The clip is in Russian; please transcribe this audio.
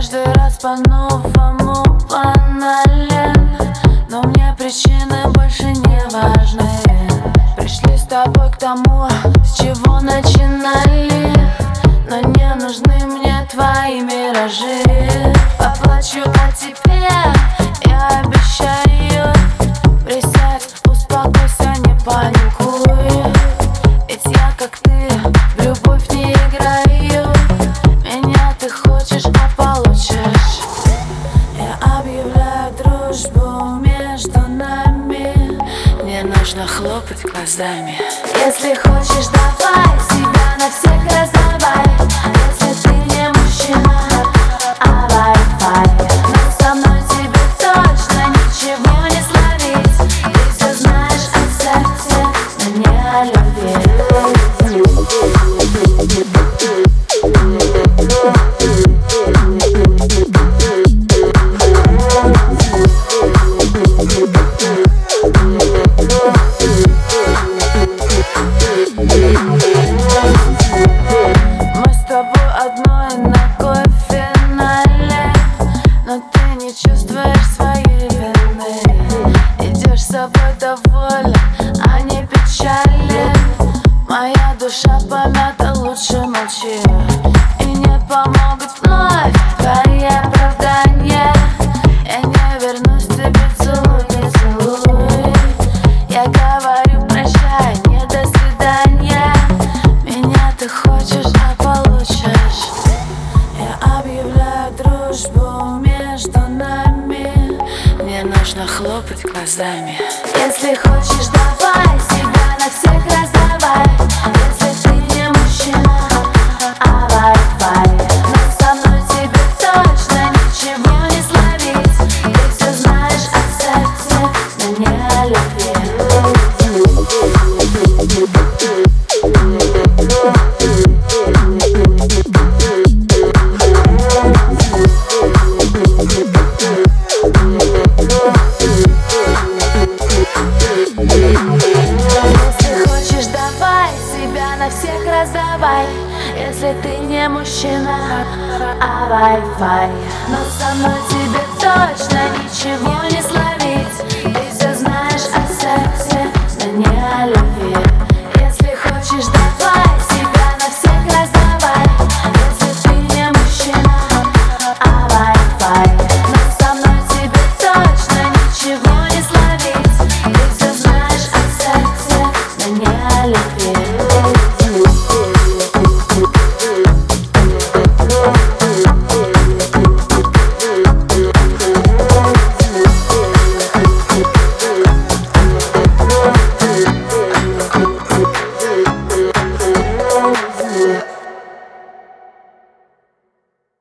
каждый раз по-новому банален, но мне причины больше не важны. Пришли с тобой к тому, с чего начинали, но не нужны мне твои миражи. Поплачу о тебе, я обещаю. Присядь, успокойся, не паникуй, ведь я как ты в любовь не играю. Меня ты хочешь, а получишь. Я объявляю дружбу между нами, не нужно хлопать глазами. Если хочешь, давай себя на всех раздавай. Если ты не мужчина, а Wi-Fi, но со мной тебе точно ничего не словить. Ты все знаешь о сексе, но не о любви. Мы с тобой одной ногой в финале, но ты не чувствуешь своей вины. Идешь с собой доволен, а не печален. Моя душа помята, лучше молчи. И не помогут вновь твои оправдания. Я не вернусь к тебе, целуй, не целуй. Я говорю прощай, не до свидания. Меня ты хочешь, а получишь. Я объявляю дружбу между нами, не нужно хлопать глазами. Если хочешь, давай себя на всех раздавай. Если ты не мужчина, а Wi-Fi, но со мной тебе точно ничего не словить. Ты все знаешь о сексе, но не о любви. Если хочешь, давай себя на всех раздавай. Если ты не мужчина, а Wi-Fi, но со мной тебе точно ничего не случится.